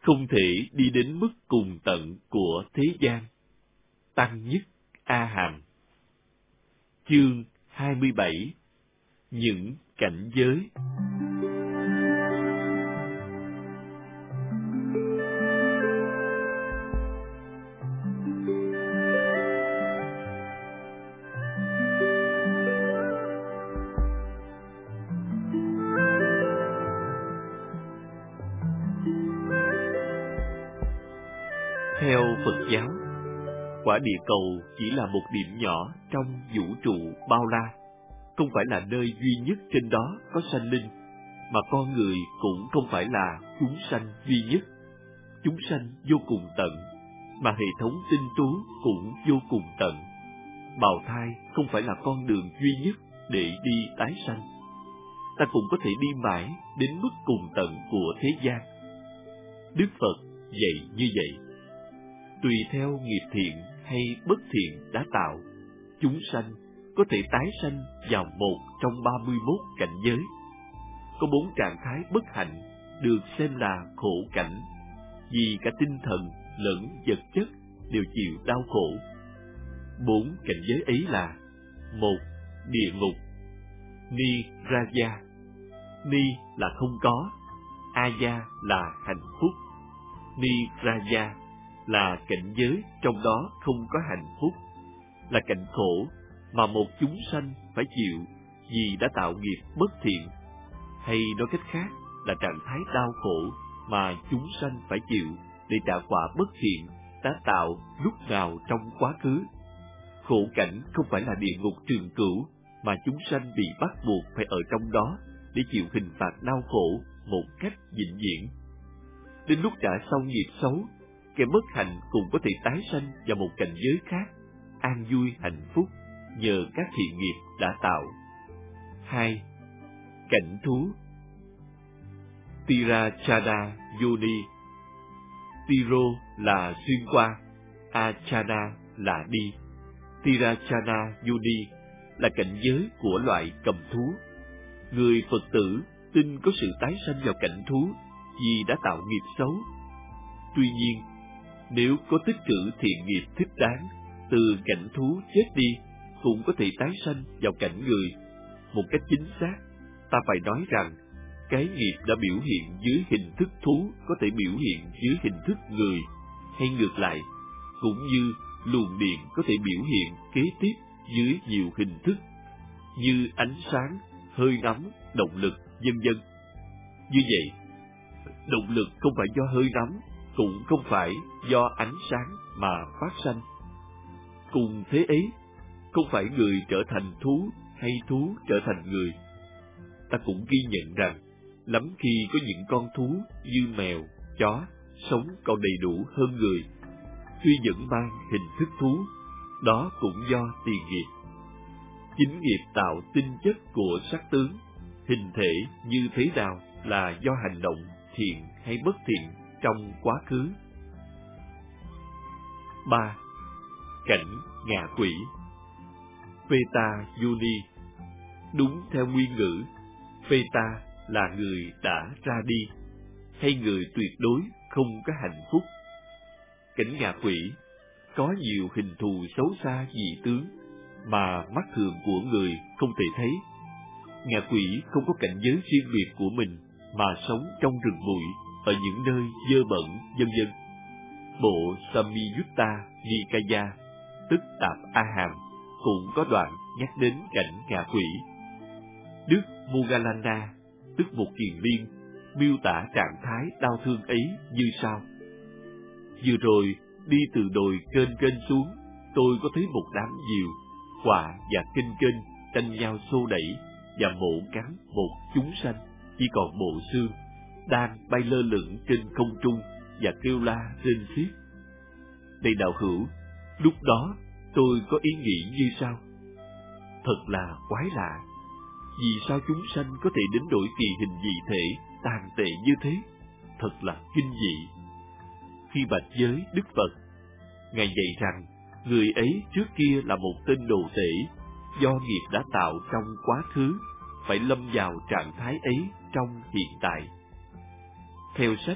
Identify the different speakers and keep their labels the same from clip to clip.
Speaker 1: không thể đi đến mức cùng tận của thế gian. Tăng nhất A Hàm. Chương 27. Những cảnh giới. Theo Phật giáo, quả địa cầu chỉ là một điểm nhỏ trong vũ trụ bao la, không phải là nơi duy nhất trên đó có sanh linh, mà con người cũng không phải là chúng sanh duy nhất. Chúng sanh vô cùng tận, mà hệ thống tinh tú cũng vô cùng tận. Bào thai không phải là con đường duy nhất để đi tái sanh. Ta cũng có thể đi mãi đến mức cùng tận của thế gian. Đức Phật dạy như vậy. Tùy theo nghiệp thiện hay bất thiện đã tạo, chúng sanh có thể tái sanh vào một trong 31 cảnh giới. Có 4 trạng thái bất hạnh được xem là khổ cảnh, vì cả tinh thần lẫn vật chất đều chịu đau khổ. 4 cảnh giới ấy là: 1. Địa ngục. Ni Raja. Ni là không có, Aya là hạnh phúc. Ni Raja là cảnh giới trong đó không có hạnh phúc, là cảnh khổ mà một chúng sanh phải chịu vì đã tạo nghiệp bất thiện, hay nói cách khác là trạng thái đau khổ mà chúng sanh phải chịu để trả quả bất thiện đã tạo lúc nào trong quá khứ. Khổ cảnh không phải là địa ngục trường cửu, mà chúng sanh bị bắt buộc phải ở trong đó để chịu hình phạt đau khổ một cách vĩnh viễn. Đến lúc trả xong nghiệp xấu, kẻ bất hạnh cũng có thể tái sanh vào một cảnh giới khác, an vui hạnh phúc nhờ các thiện nghiệp đã tạo. 2. Cảnh thú. Tirachana Yoni. Tiro là xuyên qua, Achana là đi. Tirachana Yoni là cảnh giới của loại cầm thú. Người Phật tử tin có sự tái sanh vào cảnh thú vì đã tạo nghiệp xấu. Tuy nhiên, nếu có tích trữ thiện nghiệp thích đáng, từ cảnh thú chết đi cũng có thể tái sanh vào cảnh người. Một cách chính xác, ta phải nói rằng cái nghiệp đã biểu hiện dưới hình thức thú có thể biểu hiện dưới hình thức người, hay ngược lại, cũng như luồng điện có thể biểu hiện kế tiếp dưới nhiều hình thức, như ánh sáng, hơi nóng, động lực, vân vân. Như vậy, động lực không phải do hơi nóng, cũng không phải do ánh sáng mà phát sanh. Cùng thế ấy, không phải người trở thành thú hay thú trở thành người. Ta cũng ghi nhận rằng, lắm khi có những con thú như mèo, chó sống còn đầy đủ hơn người, tuy vẫn mang hình thức thú, đó cũng do tiền nghiệp. Chính nghiệp tạo tinh chất của sắc tướng, hình thể như thế nào là do hành động thiện hay bất thiện trong quá khứ. 3. Cảnh ngạ quỷ. Peta Yoni. Đúng theo nguyên ngữ, Peta là người đã ra đi, hay người tuyệt đối không có hạnh phúc. Cảnh ngạ quỷ có nhiều hình thù xấu xa dị tướng mà mắt thường của người không thể thấy. Ngạ quỷ không có cảnh giới riêng biệt của mình mà sống trong rừng bụi, ở những nơi dơ bẩn, vân vân. Bộ Samyutta Nikaya, tức Tạp A Hàm, cũng có đoạn nhắc đến cảnh ngạ quỷ. Đức Moggallana, tức một kiền liên, miêu tả trạng thái đau thương ấy như sau: Vừa rồi, đi từ đồi kênh kênh xuống, tôi có thấy một đám diều, quạ và kênh kênh tranh nhau xô đẩy và mổ cắn một chúng sanh chỉ còn bộ xương, đang bay lơ lửng trên không trung và kêu la rên xiết. Này đạo hữu, lúc đó tôi có ý nghĩ như sau: thật là quái lạ, vì sao chúng sanh có thể đến đổi kỳ hình dị thể tàn tệ như thế? Thật là kinh dị. Khi bạch giới Đức Phật, Ngài dạy rằng người ấy trước kia là một tên đồ tể, do nghiệp đã tạo trong quá khứ, phải lâm vào trạng thái ấy trong hiện tại. Theo sách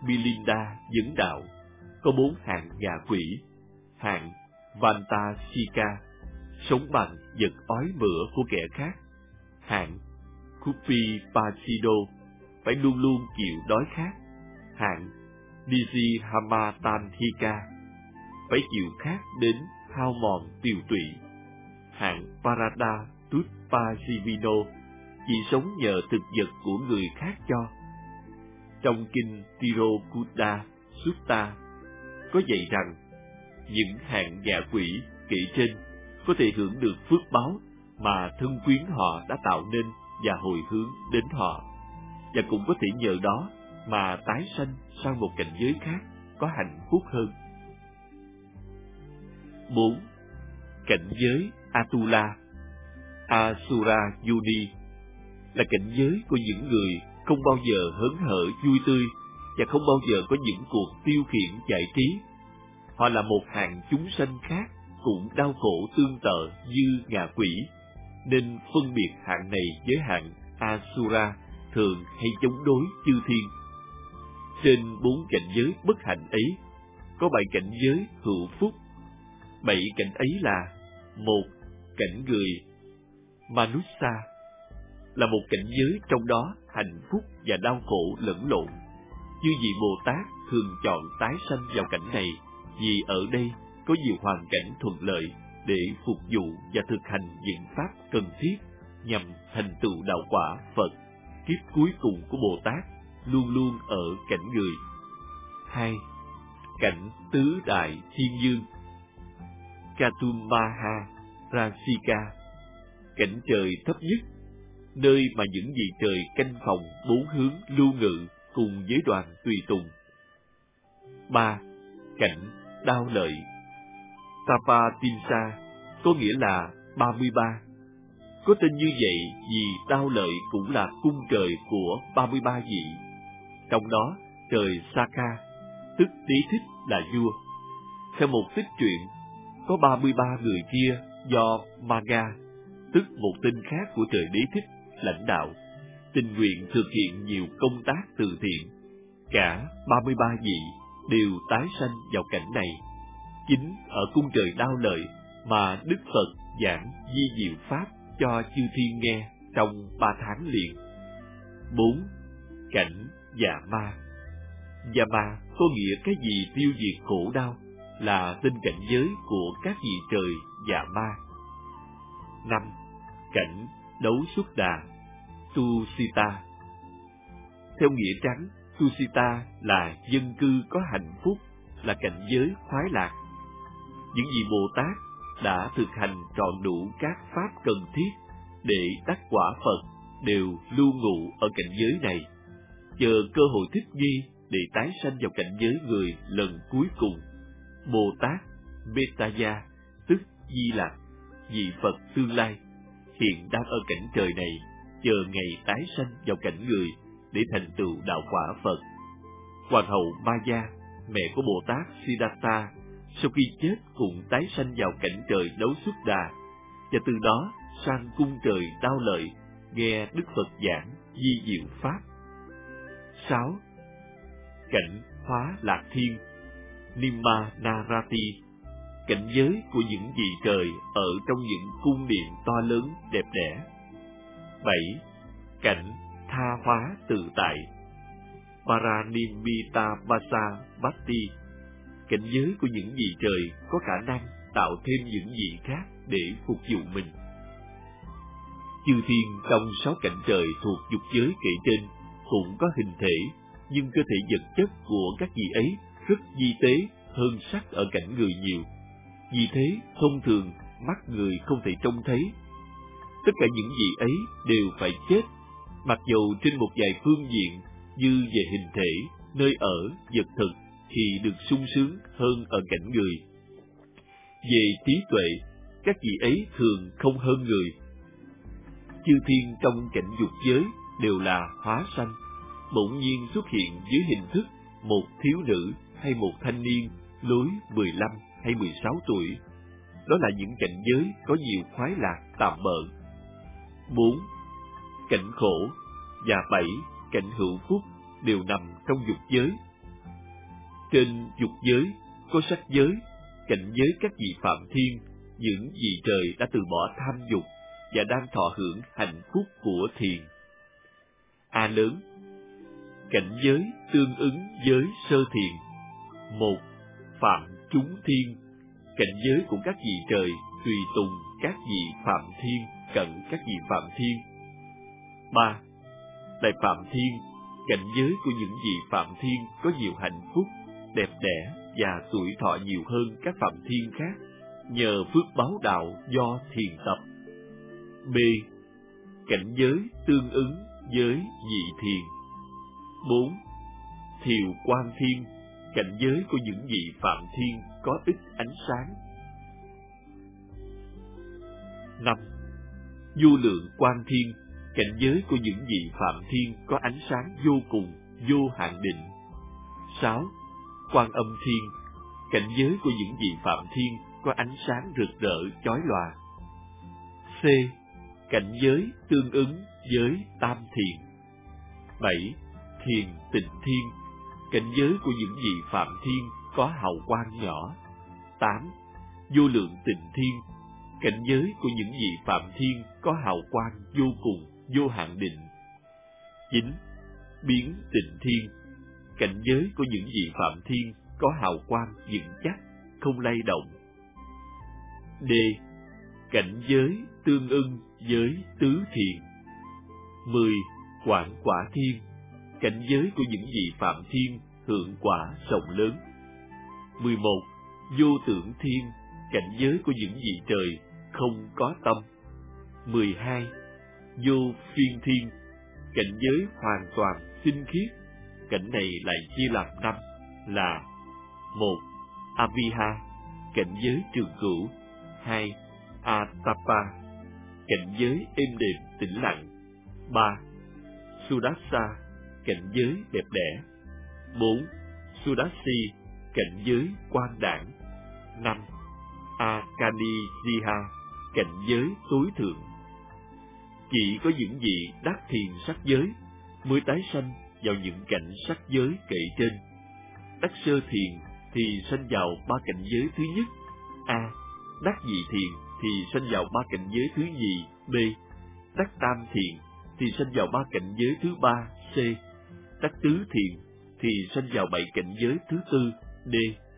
Speaker 1: Milinda dẫn đạo, có 4 hạng ngạ quỷ. Hạng Vantasika, sống bằng vật ói mửa của kẻ khác. Hạng Kupipachido, phải luôn luôn chịu đói khát. Hạng Nijihamatanhika, phải chịu khát đến hao mòn tiều tụy. Hạng Parada Tutpajivino, chỉ sống nhờ thực vật của người khác cho. Trong kinh Tirokuta Sutta có dạy rằng những hạng ngạ quỷ kể trên có thể hưởng được phước báo mà thân quyến họ đã tạo nên và hồi hướng đến họ, và cũng có thể nhờ đó mà tái sanh sang một cảnh giới khác có hạnh phúc hơn. 4. Cảnh giới Atula, Asura Yuni, là cảnh giới của những người không bao giờ hớn hở vui tươi và không bao giờ có những cuộc tiêu khiển giải trí. Họ là một hạng chúng sanh khác, cũng đau khổ tương tự như ngạ quỷ, nên phân biệt hạng này với hạng Asura thường hay chống đối chư thiên. Trên 4 cảnh giới bất hạnh ấy, có 7 cảnh giới hữu phúc. 7 cảnh ấy là: 1. Cảnh người Manusa, là một cảnh giới trong đó hạnh phúc và đau khổ lẫn lộn. Chư vị Bồ Tát thường chọn tái sanh vào cảnh này vì ở đây có nhiều hoàn cảnh thuận lợi để phục vụ và thực hành những pháp cần thiết nhằm thành tựu đạo quả Phật. Kiếp cuối cùng của Bồ Tát luôn luôn ở cảnh người. 2. Cảnh tứ đại thiên dương Katumaha Rasika, cảnh trời thấp nhất, nơi mà những vị trời canh phòng 4 hướng lưu ngự cùng với đoàn tùy tùng. 3. Cảnh đao lợi Tapatinsa, có nghĩa là 33. Có tên như vậy vì đao lợi cũng là cung trời của 33 vị. Trong đó, trời Saka, tức Đế Thích là vua. Theo một tích truyện, có 33 người kia do Maga, tức một tên khác của trời Đế Thích, lãnh đạo, tình nguyện thực hiện nhiều công tác từ thiện. Cả 33 vị đều tái sanh vào cảnh này. Chính ở cung trời đao lợi mà Đức Phật giảng di diệu pháp cho chư thiên nghe trong 3 tháng liền. 4. Cảnh dạ ma. Dạ ma có nghĩa cái gì tiêu diệt khổ đau, là tên cảnh giới của các vị trời dạ ma. 5. Cảnh đấu xuất đà Tusita. Theo nghĩa trắng, Tusita là dân cư có hạnh phúc, là cảnh giới khoái lạc. Những vị Bồ Tát đã thực hành trọn đủ các pháp cần thiết để đắc quả Phật đều lưu ngụ ở cảnh giới này, chờ cơ hội thích nghi để tái sanh vào cảnh giới người lần cuối cùng. Bồ Tát Metaya, tức Di Lặc, vị Phật tương lai, hiện đang ở cảnh trời này, chờ ngày tái sanh vào cảnh người để thành tựu đạo quả Phật. Hoàng hậu Maya, mẹ của Bồ Tát Siddhartha, sau khi chết cũng tái sanh vào cảnh trời đấu xuất đà, và từ đó sang cung trời đao lợi, nghe Đức Phật giảng di diệu pháp. 6. Cảnh hóa lạc thiên Nimma Narati, cảnh giới của những vị trời ở trong những cung điện to lớn đẹp đẽ. 7. Cảnh tha hóa tự tại Paranimitabhasa Bhakti, cảnh giới của những vị trời có khả năng tạo thêm những vị khác để phục vụ mình. Chư thiên trong 6 cảnh trời thuộc dục giới kể trên cũng có hình thể, nhưng cơ thể vật chất của các vị ấy rất vi tế hơn sắc ở cảnh người nhiều. Vì thế, thông thường, mắt người không thể trông thấy. Tất cả những vị ấy đều phải chết, mặc dù trên một vài phương diện như về hình thể, nơi ở, vật thực thì được sung sướng hơn ở cảnh người. Về trí tuệ, các vị ấy thường không hơn người. Chư thiên trong cảnh dục giới đều là hóa sanh, bỗng nhiên xuất hiện dưới hình thức một thiếu nữ hay một thanh niên lối 15 hay 16 tuổi. Đó là những cảnh giới có nhiều khoái lạc tạm bợ. 4. Cảnh khổ và 7. Cảnh hữu phúc đều nằm trong dục giới. Trên dục giới có sắc giới, cảnh giới các vị phạm thiên, những vị trời đã từ bỏ tham dục và đang thọ hưởng hạnh phúc của thiền. A lớn, cảnh giới tương ứng với sơ thiền. 1. Phạm chúng thiên, cảnh giới của các vị trời tùy tùng các vị phạm thiên, cận các vị phạm thiên. 3. Đại phạm thiên, cảnh giới của những vị phạm thiên có nhiều hạnh phúc, đẹp đẽ và tuổi thọ nhiều hơn các phạm thiên khác, nhờ phước báo đạo do thiền tập. B. Cảnh giới tương ứng với vị thiền. 4. Thiều quang thiên, cảnh giới của những vị phạm thiên có ít ánh sáng. 5. Vô lượng quang thiên, cảnh giới của những vị phạm thiên có ánh sáng vô cùng, vô hạn định. 6. Quan âm thiên, cảnh giới của những vị phạm thiên có ánh sáng rực rỡ chói lòa. C. Cảnh giới tương ứng với tam thiền. 7. Thiền tịnh thiên, cảnh giới của những vị phạm thiên có hào quang nhỏ. 8. Vô lượng tịnh thiên, cảnh giới của những vị phạm thiên có hào quang vô cùng, vô hạn định. 9. Biến tịnh thiên, cảnh giới của những vị phạm thiên có hào quang vững chắc, không lay động. D. Cảnh giới tương ưng với tứ thiền. 10. Quảng quả thiên, cảnh giới của những vị phạm thiên hưởng quả rộng lớn. 11. Vô tưởng thiên, cảnh giới của những vị trời không có tâm. 12. Vô phiên thiên, cảnh giới hoàn toàn tinh khiết. Cảnh này lại chia làm 5 là: 1. Aviha, cảnh giới trường cửu. 2. Atapa, cảnh giới êm đềm tĩnh lặng. 3. Sudasa, cảnh giới đẹp đẽ. 4. Sudasi, cảnh giới quang đãng. 5. Akanijiha, cảnh giới tối thượng. Chỉ có những vị đắc thiền sắc giới mới tái sanh vào những cảnh sắc giới kể trên. Đắc sơ thiền thì sanh vào 3 cảnh giới thứ nhất A. Đắc nhị thiền thì sanh vào 3 cảnh giới thứ nhì B. Đắc tam thiền thì sanh vào 3 cảnh giới thứ 3 C. Đắc tứ thiền thì sanh vào 7 cảnh giới thứ tư D.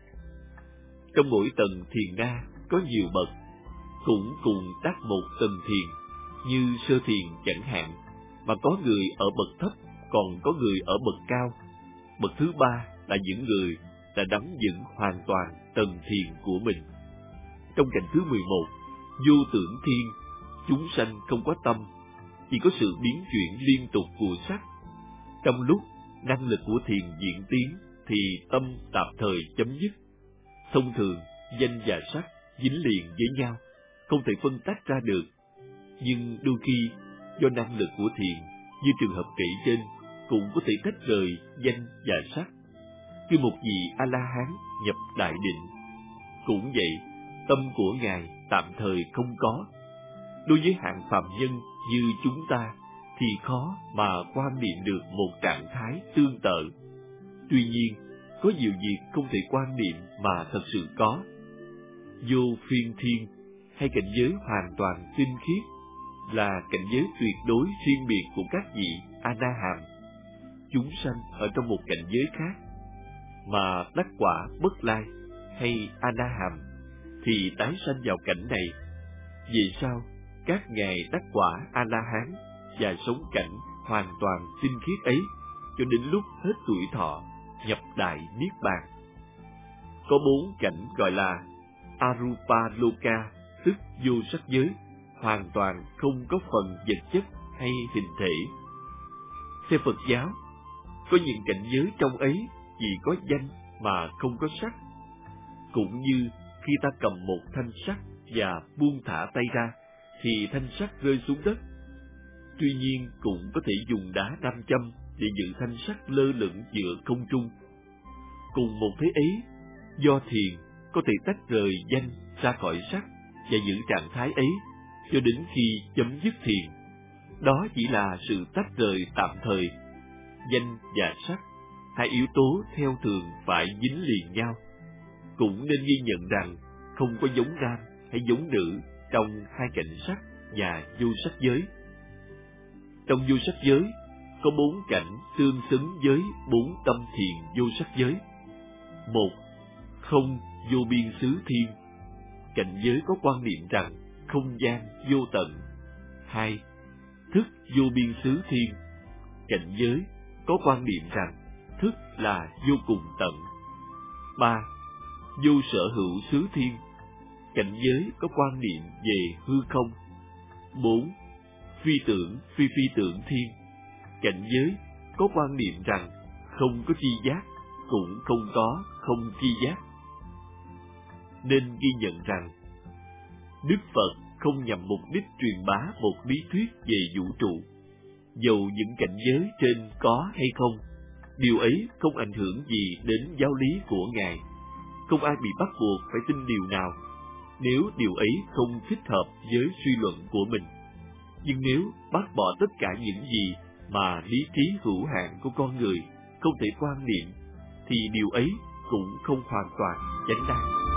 Speaker 1: Trong mỗi tầng thiền na có nhiều bậc, cũng cùng đắc một tầng thiền, như sơ thiền chẳng hạn, mà có người ở bậc thấp, còn có người ở bậc cao. Bậc thứ 3 là những người đã nắm vững hoàn toàn tầng thiền của mình. Trong cảnh thứ 11, vô tưởng thiên, chúng sanh không có tâm, chỉ có sự biến chuyển liên tục của sắc. Trong lúc năng lực của thiền diễn tiến thì tâm tạm thời chấm dứt. Thông thường, danh và sắc dính liền với nhau, không thể phân tách ra được. Nhưng đôi khi, do năng lực của thiền, như trường hợp kể trên, cũng có thể tách rời danh và sắc. Khi một vị A-la-hán nhập đại định, cũng vậy, tâm của Ngài tạm thời không có. Đối với hạng phàm nhân như chúng ta, thì khó mà quan niệm được một trạng thái tương tự. Tuy nhiên, có nhiều việc không thể quan niệm mà thật sự có. Vô phiên thiên, hay cảnh giới hoàn toàn tinh khiết, là cảnh giới tuyệt đối riêng biệt của các vị A-na-hàm. Chúng sanh ở trong một cảnh giới khác, mà đắc quả bất lai hay A-na-hàm thì tái sanh vào cảnh này. Vì sao các ngài đắc quả A-la-hán và sống cảnh hoàn toàn tinh khiết ấy cho đến lúc hết tuổi thọ nhập đại niết bàn? Có 4 cảnh gọi là Arupa Loka, tức vô sắc giới, hoàn toàn không có phần vật chất hay hình thể. Theo Phật giáo, có những cảnh giới trong ấy chỉ có danh mà không có sắc. Cũng như khi ta cầm một thanh sắt và buông thả tay ra, thì thanh sắt rơi xuống đất. Tuy nhiên cũng có thể dùng đá nam châm để giữ thanh sắt lơ lửng giữa không trung. Cùng một thế ấy, do thiền có thể tách rời danh ra khỏi sắc và giữ trạng thái ấy cho đến khi chấm dứt thiền. Đó chỉ là sự tách rời tạm thời. Danh và sắc hai yếu tố theo thường phải dính liền nhau. Cũng nên ghi nhận rằng không có giống nam hay giống nữ trong hai cảnh sắc và vô sắc giới. Trong vô sắc giới có 4 cảnh tương xứng với 4 tâm thiền vô sắc giới. 1. Không vô biên xứ thiên, cảnh giới có quan niệm rằng không gian vô tận. 2. Thức vô biên xứ thiên, cảnh giới có quan niệm rằng thức là vô cùng tận. 3. Vô sở hữu xứ thiên, cảnh giới có quan niệm về hư không. 4. Phi tưởng phi tưởng thiên, cảnh giới có quan niệm rằng không có chi giác, cũng không có không chi giác. Nên ghi nhận rằng Đức Phật không nhằm mục đích truyền bá một lý thuyết về vũ trụ. Dầu những cảnh giới trên có hay không, điều ấy không ảnh hưởng gì đến giáo lý của Ngài. Không ai bị bắt buộc phải tin điều nào, nếu điều ấy không thích hợp với suy luận của mình. Nhưng nếu bác bỏ tất cả những gì mà lý trí hữu hạn của con người không thể quan niệm, thì điều ấy cũng không hoàn toàn chánh đáng.